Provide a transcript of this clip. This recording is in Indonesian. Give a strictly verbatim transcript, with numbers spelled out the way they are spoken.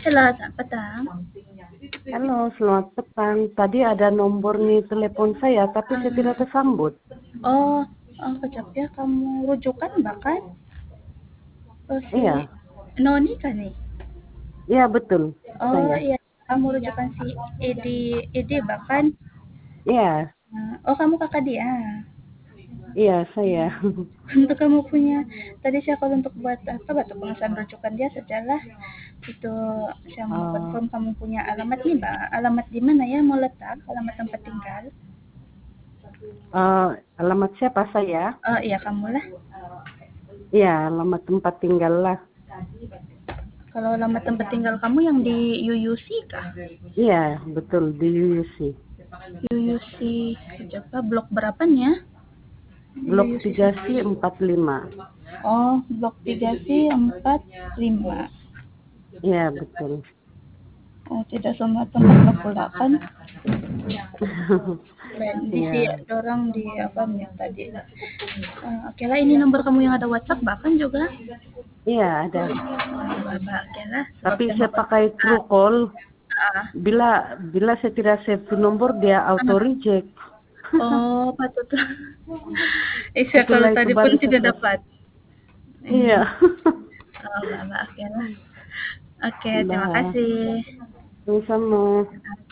Halo, selamat petang. Halo, selamat petang. Tadi ada nomor nih telepon saya, tapi saya tidak Ah, tersambut. oh, oh, kejap ya, kamu rujukan bahkan? Oh, si Iya, Noni kan nih? iya betul, Oh saya. iya, kamu rujukan si Edi, Edi bahkan? Iya, Ah, oh, kamu kakak dia. iya saya. Untuk kamu punya, tadi saya kalau untuk buat apa, batu pengesahan rujukan dia sajalah. Itu saya mau Eh, confirm kamu punya alamat nih, Mbak. Alamat di mana ya mau letak? Alamat tempat tinggal? eh, alamat siapa saya? Oh iya, kamu lah. Iya, alamat tempat tinggal lah. Kalau alamat tempat tinggal kamu yang di U U C kah? Iya, betul di U U C. U U C Japa blok berapanya? Blok U U C tiga C empat lima. Oh, blok tiga C empat lima. Iya, betul. Oh, tidak semua tempat berpula kan? Lain di si Iya, dorang di apa nih tadi. Oh, oke lah, ini nomor kamu yang ada WhatsApp bahkan juga. iya ada. Oh, Bapak, oke lah. Sebab Tapi saya mau saya pakai kontak. Truecaller. Ah, Bila bila saya tidak save itu nomor, dia auto ah. reject. Oh, patut. Eh, saya kalau Itulah itu tadi pun baru saya tidak save. dapat. Iya. Hmm. Oh, Bapak, oke lah. Oke, terima Dah, kasih. sama-sama.